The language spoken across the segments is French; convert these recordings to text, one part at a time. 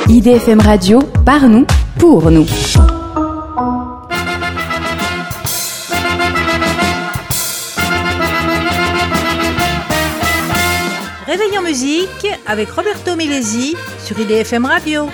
IDFM Radio, par nous, pour nous. Réveil en musique avec Roberto Milesi sur IDFM Radio.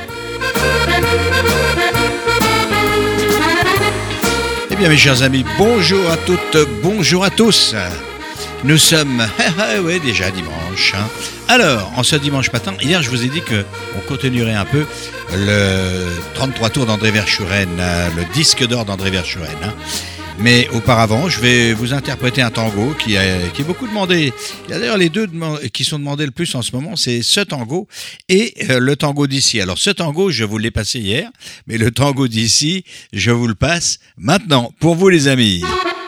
Eh bien mes chers amis, bonjour à toutes, bonjour à tous. Nous sommes déjà dimanche. Alors, en ce dimanche matin, hier je vous ai dit qu'on continuerait un peu le 33 tours d'André Verschuren, le disque d'or d'André Verschuren. Mais auparavant, je vais vous interpréter un tango qui est beaucoup demandé. Il y a d'ailleurs les deux qui sont demandés le plus en ce moment, c'est ce tango et le tango d'ici. Alors ce tango, je vous l'ai passé hier, mais le tango d'ici, je vous le passe maintenant pour vous les amis.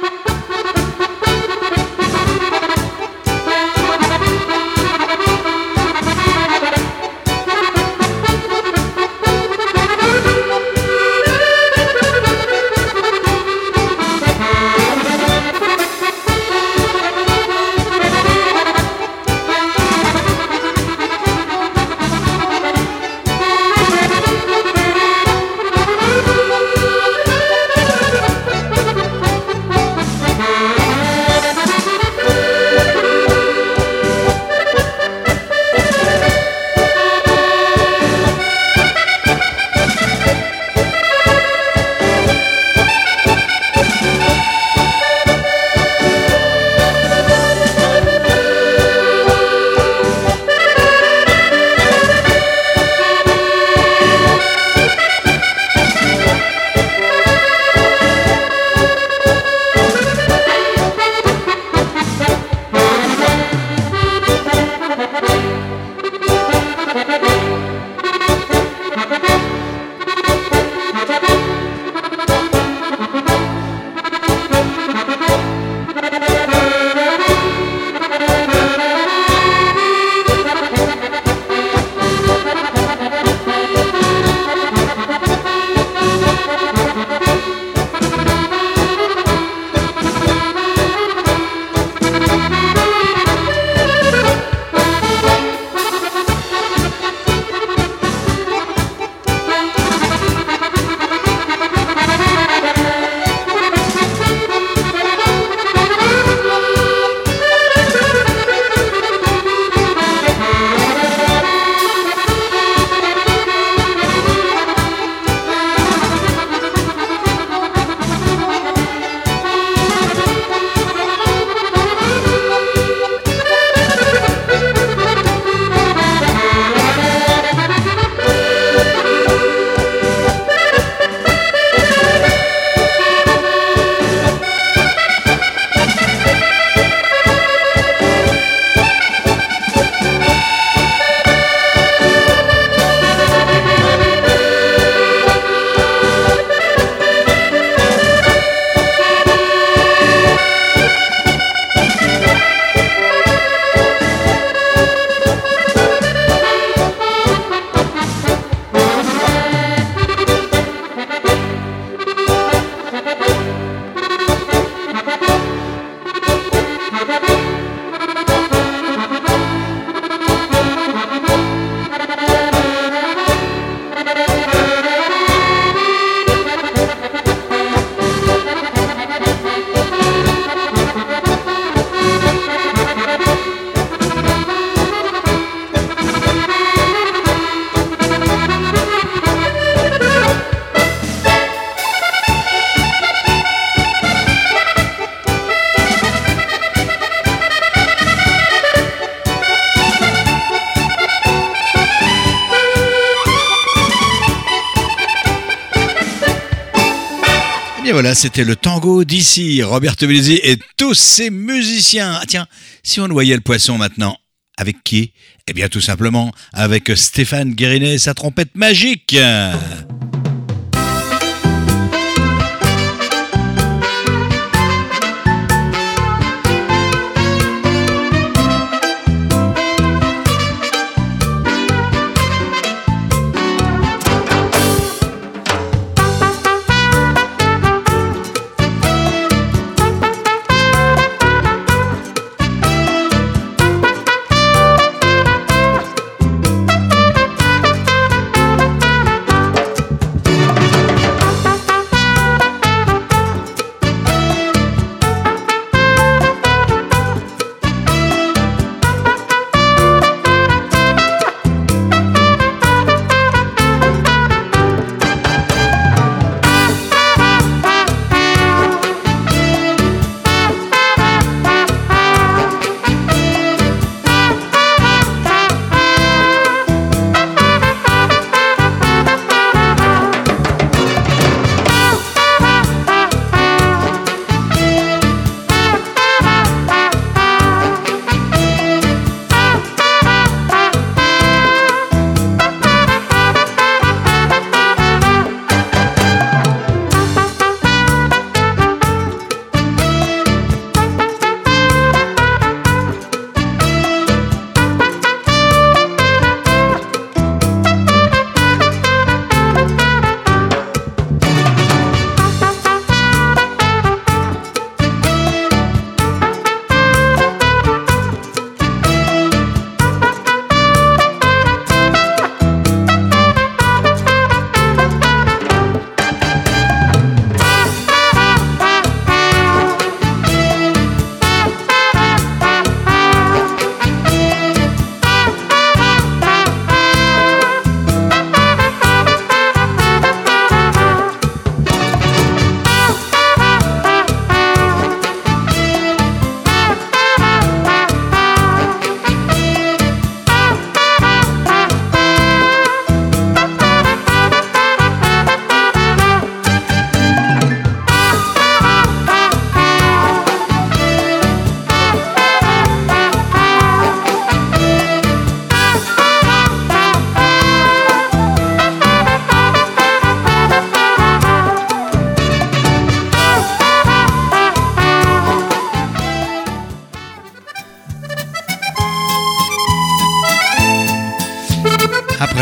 Et voilà, c'était le tango d'ici, Roberto Milesi et tous ses musiciens. Ah tiens, si on noyait le poisson maintenant, avec qui ? Eh bien tout simplement avec Stéphane Guérinet et sa trompette magique.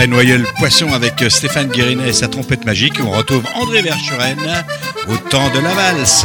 noyer le poisson avec Stéphane Guérinet et sa trompette magique. On retrouve André Verschuren au temps de la valse.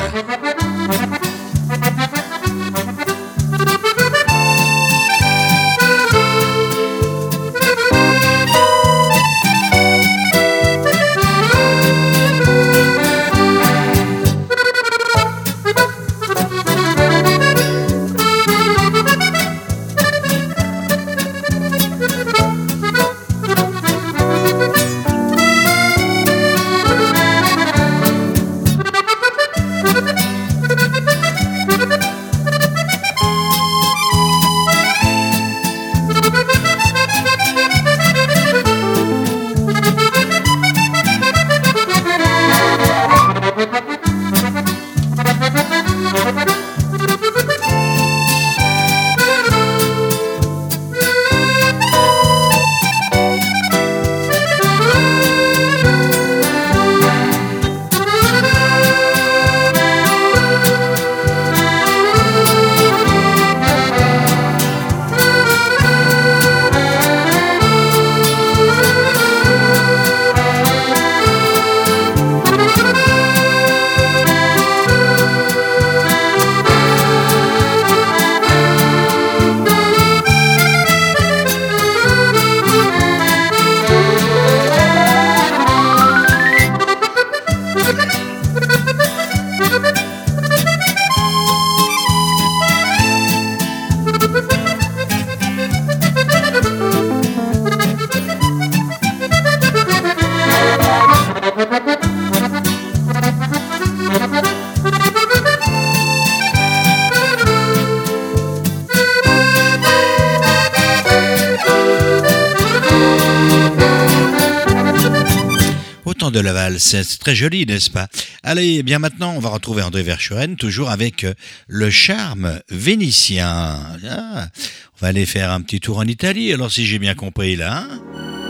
De la valse, c'est très joli, n'est-ce pas? Allez, bien maintenant, on va retrouver André Verschuren, toujours avec le charme vénitien. Ah, on va aller faire un petit tour en Italie, alors si j'ai bien compris là. Hein?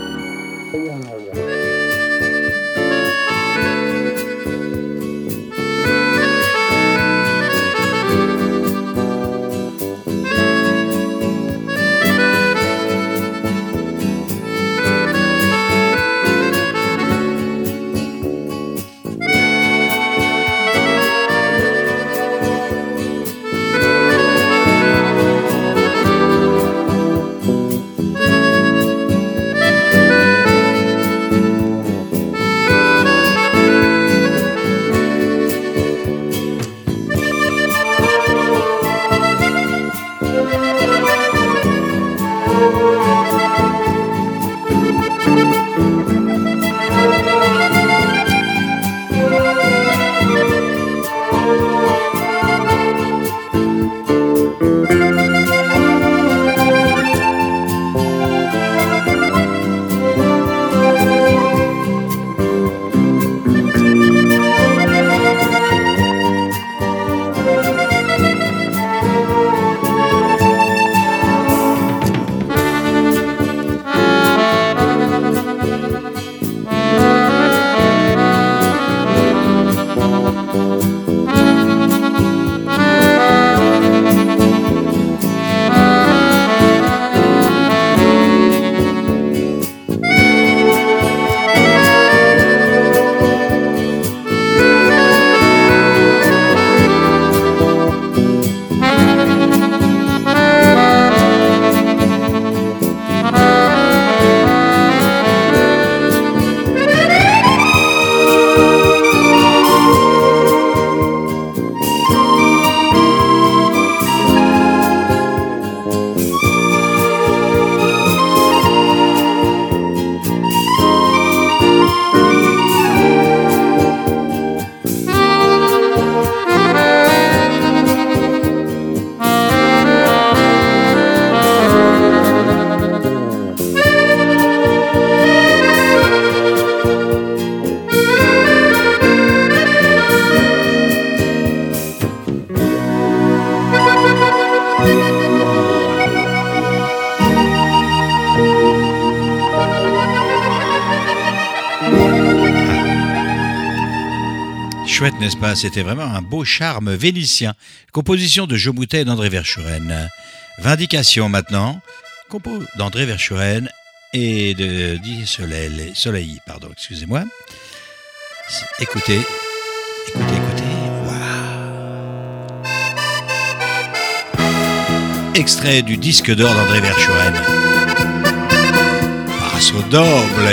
Chouette, n'est-ce pas? C'était vraiment un beau charme vénitien. Composition de Jomoutet et d'André Verschuren. Vindication maintenant. Compo d'André Verschuren et de Soleil, pardon, excusez-moi. Écoutez. Waouh. Extrait du disque d'or d'André Verschuren. Passo doble.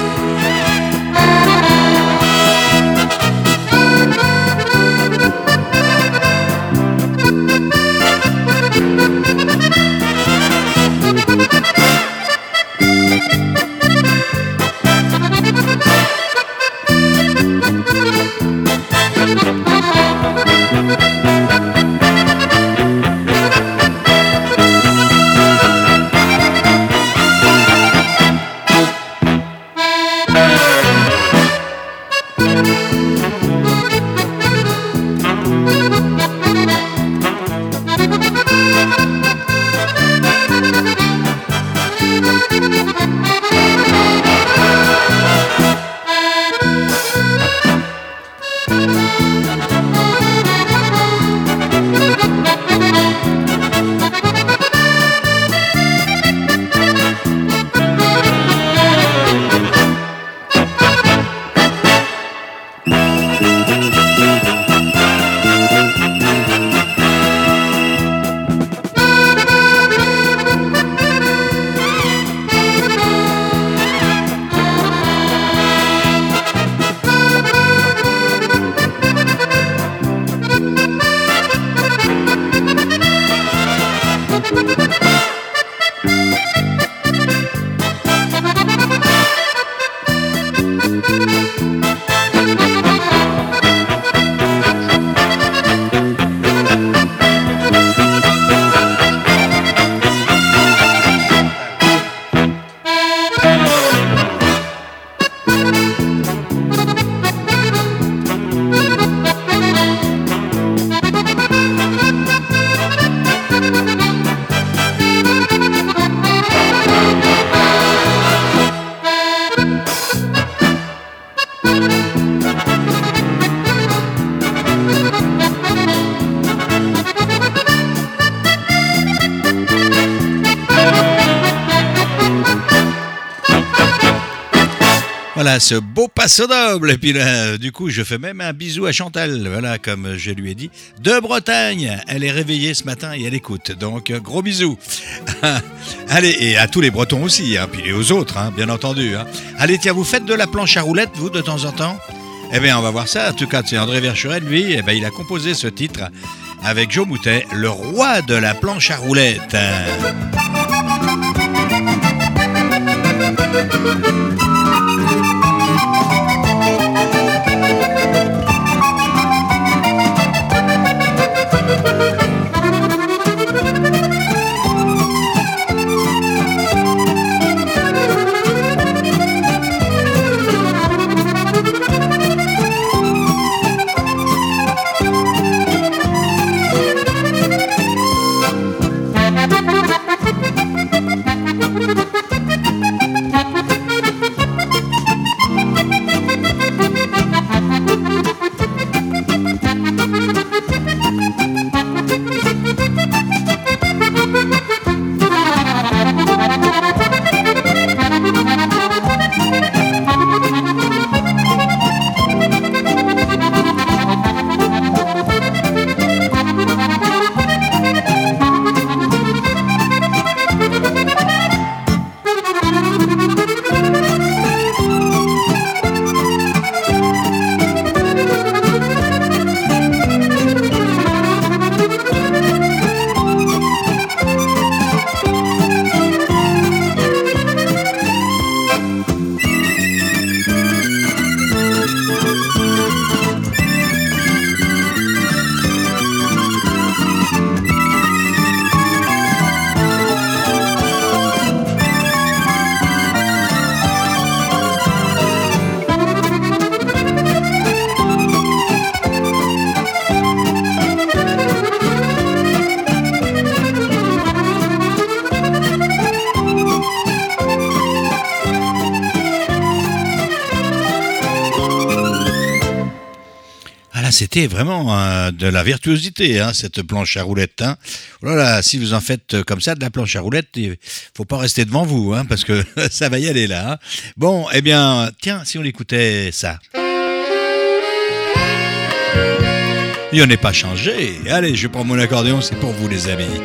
Voilà ce beau passo doble. Et puis là, du coup, je fais même un bisou à Chantal. Voilà, comme je lui ai dit, de Bretagne. Elle est réveillée ce matin et elle écoute. Donc, gros bisous. Allez, et à tous les Bretons aussi, hein, puis aux autres, hein, bien entendu. Hein. Allez, tiens, vous faites de la planche à roulettes, vous, de temps en temps ? Eh bien, on va voir ça. En tout cas, c'est André Verschuren, lui, eh bien, il a composé ce titre avec Joe Moutet, le roi de la planche à roulettes. c'était vraiment de la virtuosité, hein, cette planche à roulettes. Hein. Voilà, si vous en faites comme ça, de la planche à roulettes, il faut pas rester devant vous, hein, parce que ça va y aller là. Hein. Bon, eh bien, tiens, si on écoutait ça. Il n'en est pas changé. Allez, je prends mon accordéon, c'est pour vous les amis.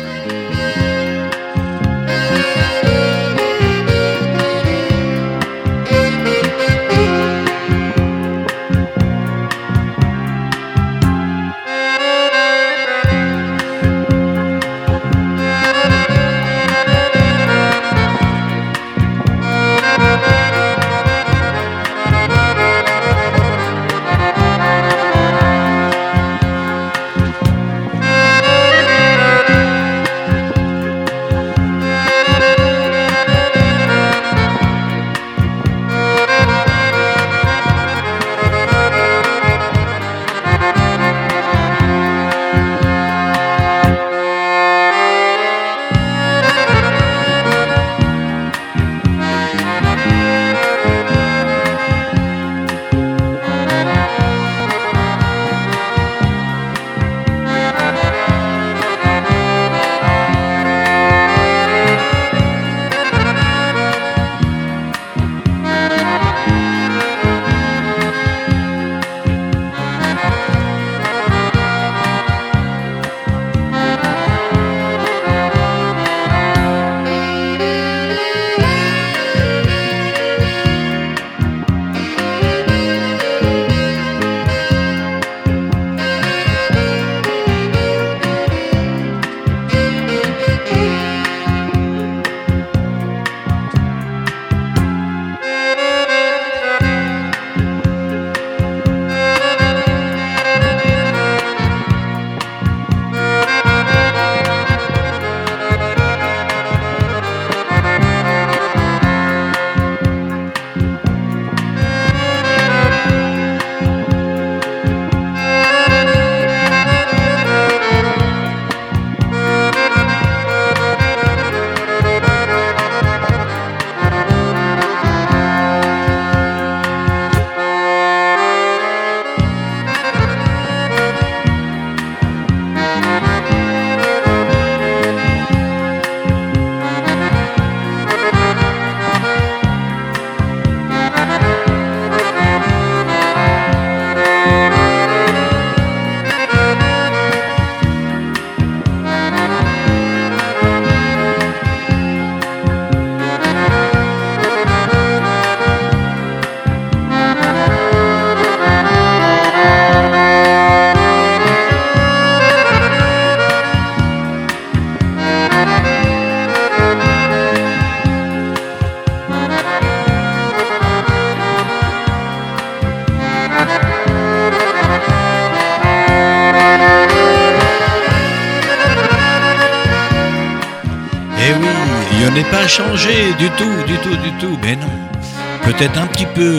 n'est pas changé du tout, mais non. Peut-être un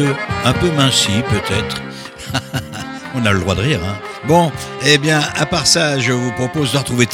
peu minci, peut-être. On a le droit de rire, hein. Bon, eh bien, à part ça, je vous propose de retrouver,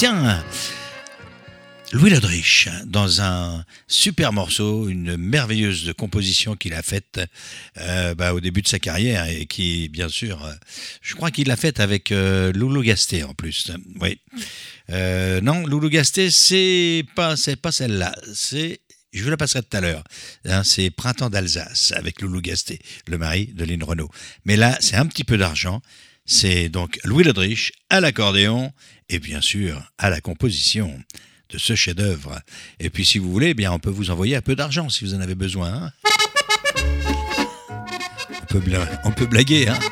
Louis Lodrich, dans un super morceau, une merveilleuse composition qu'il a faite au début de sa carrière et qui, bien sûr, je crois qu'il l'a faite avec Loulou Gasté en plus. Oui. Non, Loulou Gasté, c'est pas celle-là. Je vous la passerai tout à l'heure. Hein, c'est Printemps d'Alsace avec Loulou Gasté, le mari de Lynn Renaud. Mais là, c'est un petit peu d'argent. C'est donc Louis Lodrich à l'accordéon et bien sûr à la composition de ce chef-d'œuvre. Et puis si vous voulez, eh bien on peut vous envoyer un peu d'argent si vous en avez besoin. Hein. On peut blaguer, hein.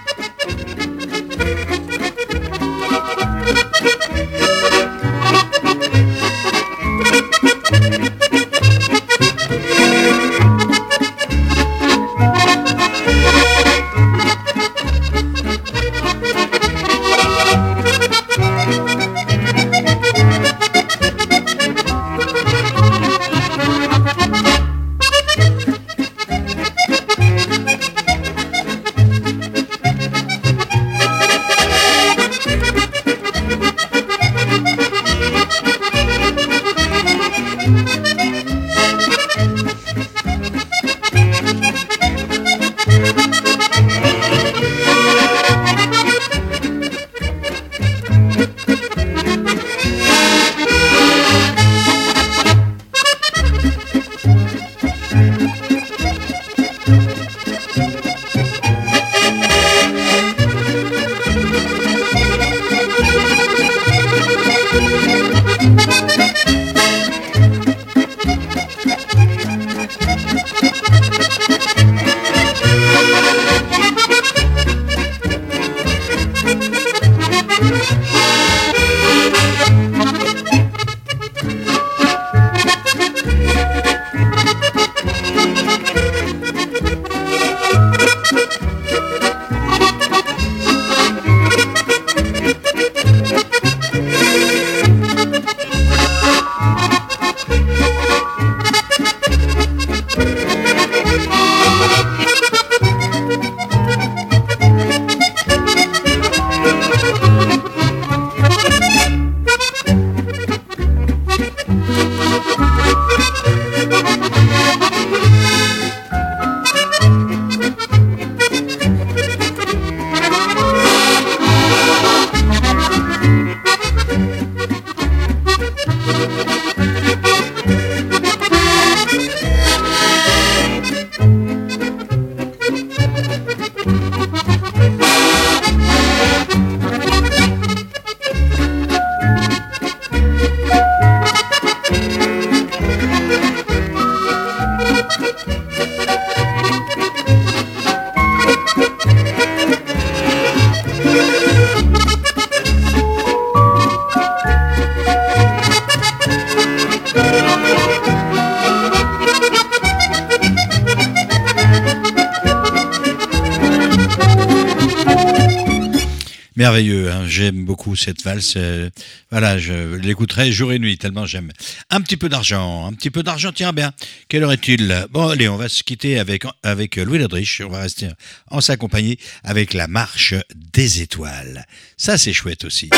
merveilleux, hein. J'aime beaucoup cette valse. Voilà, je l'écouterai jour et nuit, tellement j'aime. Un petit peu d'argent, tiens bien. Quelle heure est-il? Bon, allez, on va se quitter avec Louis Ledrich. On va rester en sa compagnie avec la marche des étoiles. Ça, c'est chouette aussi.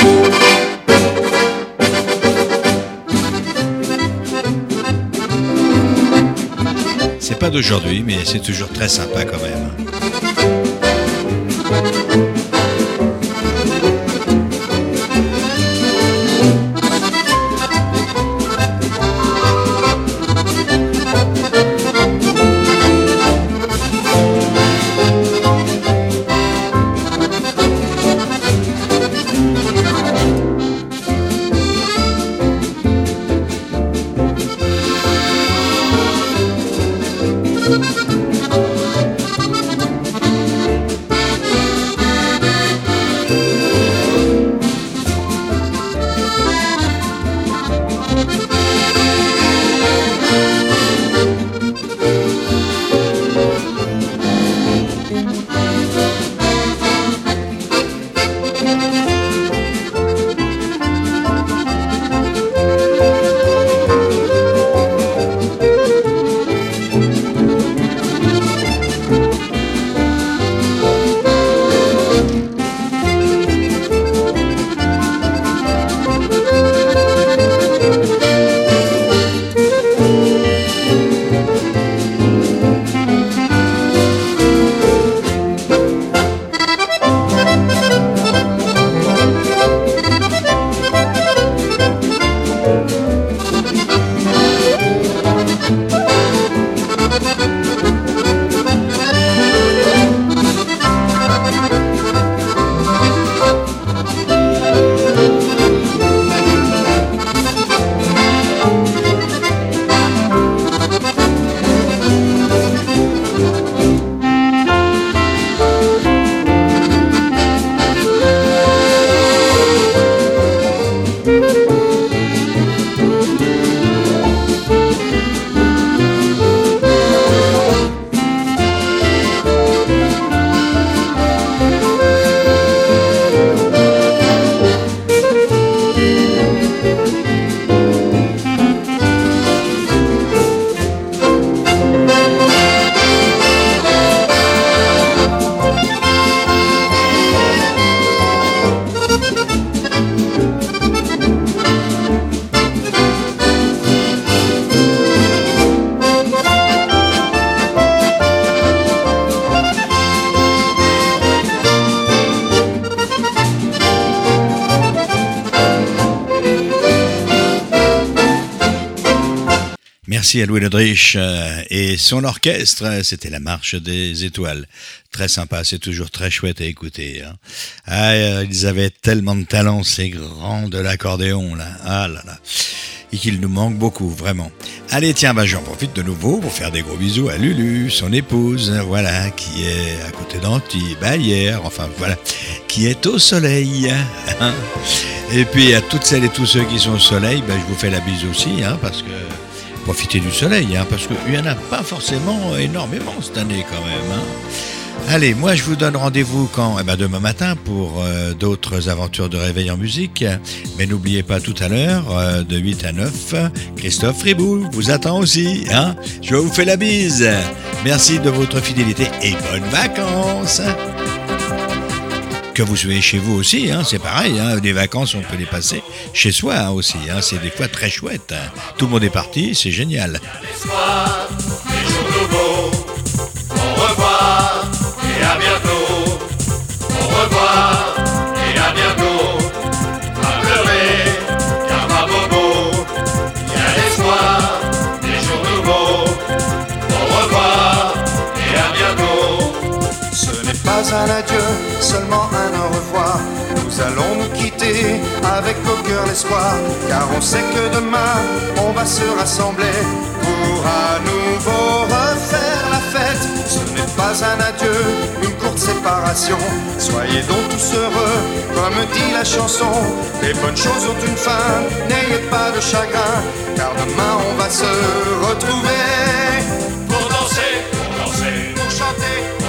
C'est pas d'aujourd'hui, mais c'est toujours très sympa quand même. Merci à Louis Ledrich et son orchestre, c'était la marche des étoiles. Très sympa, c'est toujours très chouette à écouter. Hein. Ah, ils avaient tellement de talent, ces grands de l'accordéon, là. Ah là là. Et qu'il nous manque beaucoup, vraiment. Allez, tiens, j'en profite de nouveau pour faire des gros bisous à Lulu, son épouse, voilà, qui est à côté d'Antibes, hier, enfin voilà, qui est au soleil. Hein. Et puis à toutes celles et tous ceux qui sont au soleil, je vous fais la bise aussi, hein, parce que profitez du soleil, hein, parce qu'il n'y en a pas forcément énormément cette année quand même. Hein. Allez, moi je vous donne rendez-vous demain matin pour d'autres aventures de réveil en musique. Mais n'oubliez pas tout à l'heure, de 8 à 9, Christophe Fribou vous attend aussi. Hein. Je vous fais la bise. Merci de votre fidélité et bonnes vacances. Que vous soyez chez vous aussi, hein, c'est pareil, hein, des vacances on peut les passer chez soi hein, aussi, hein, c'est des fois très chouette. Hein. Tout le monde est parti, c'est génial. L'espoir, les jours nouveaux, au revoir et à bientôt. Au revoir et à bientôt. Pas pleurer, car pas bobo. Il y a l'espoir, les jours nouveaux, au revoir et à bientôt. Ce n'est pas un adieu, seulement un au revoir. Nous allons nous quitter avec au cœur l'espoir, car on sait que demain on va se rassembler pour à nouveau refaire la fête. Ce n'est pas un adieu, une courte séparation. Soyez donc tous heureux, comme dit la chanson. Les bonnes choses ont une fin, n'ayez pas de chagrin, car demain on va se retrouver Pour danser, pour chanter.